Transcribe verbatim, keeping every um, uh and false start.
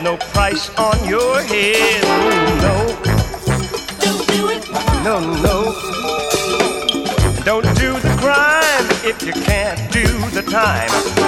no price on your head. No, Don't do it. no, no. Don't do the crime if you can't do the time.